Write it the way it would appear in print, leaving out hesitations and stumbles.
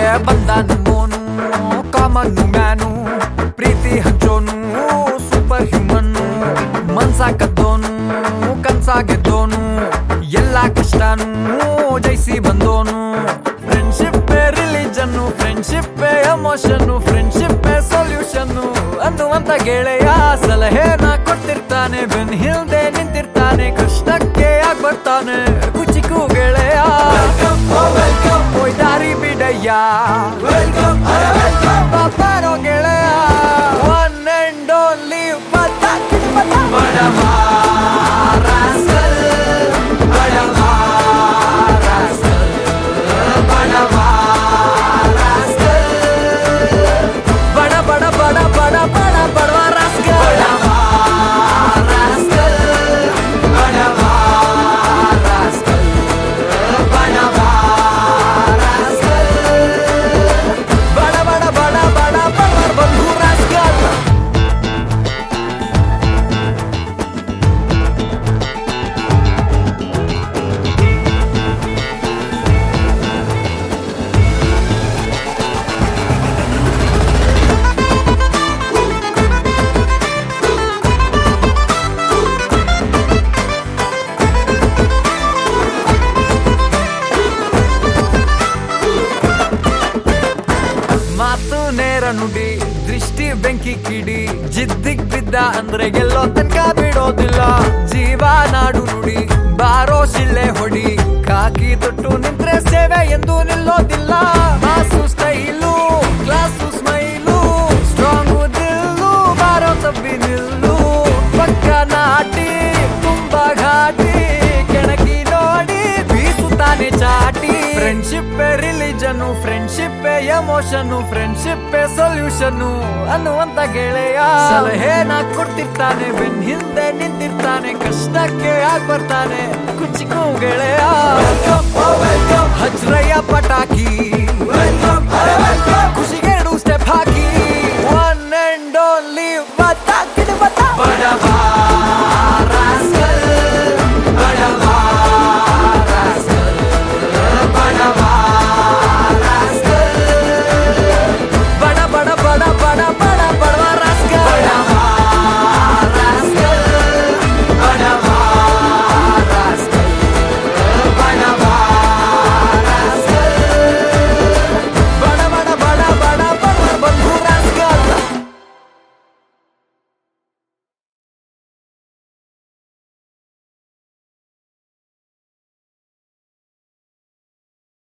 ಬಂದ ನಿಮ್ಮೋನು common man ಪ್ರೀತಿ ಹಂಚೋನು ಸೂಪರ್ ಹ್ಯೂಮನ್ ಮನ್ಸ ಕದ್ದೋನು ಕನ್ಸ ಗೆದ್ದೋನು ಎಲ್ಲ ಕಷ್ಟನು ಜಯಿಸಿ ಬಂದೋನು friendship religion friendship emotion friendship solution ಅನ್ನುವಂತ ಗೆಳೆಯ ಸಲಹೆನ ಕೊಡ್ತಿರ್ತಾನೆ ಬೆನ್ ಹಿಂದೆ ನಿಂತಿರ್ತಾನೆ ಕಷ್ಟಕ್ಕೆ ಆಗ್ ಬರ್ತಾನೆ ಕುಚಿಕು ಗೆಳೆಯ ದಾರಿ ಬಿಡಯ್ಯ ಪಾಪನೋ ಗೆಳೆಯ ಒನ್ ಅಂಡ್ ಓನ್ಲಿ ಬಡವ ಮಾತು ನೇರ ನುಡಿ ದೃಷ್ಟಿ ಬೆಂಕಿ ಕಿಡಿ ಜಿದ್ದಿಗ್ ಬಿದ್ದ ಅಂದ್ರೆ ಗೆಲ್ಲೋ ತನಕ ಬಿಡೋದಿಲ್ಲ ಜೀವ ನಾಡು ನುಡಿ ಬಾರೋ ಶಿಳ್ಳೆ ಹೊಡಿ ಕಾಕಿ ತೊಟ್ಟು ನಿಂತ್ರೆ ಸೇವೆ ಎಂದು ನಿಲ್ಲೋದಿಲ್ಲ mass style class smile strong ದಿಲ್ಲು ಬಾರೋ ತಬ್ಬಿ ನಿಲ್ಲು ಪಕ್ಕ ನಾಟಿ ತುಂಬಾ ಘಾಟಿ ಕೆಣಕಿ ನೋಡಿ ಬೀಸುತ್ತಾನೆ ಚಾಟಿ friendship religion friendship emotion friendship solution ಅನ್ನುವಂತ ಗೆಳೆಯ ಸಲಹೆನ ಕೊಡ್ತಿರ್ತಾನೆ ಬೆನ್ ಹಿಂದೆ ನಿಂತಿರ್ತಾನೆ ಕಷ್ಟಕ್ಕೆ ಆಗ್ ಬರ್ತಾನೆ ಕುಚಿಕು ಗೆಳೆಯ ಹಚ್ರಯ್ಯ ಪಟಾಕಿ ಖುಷಿ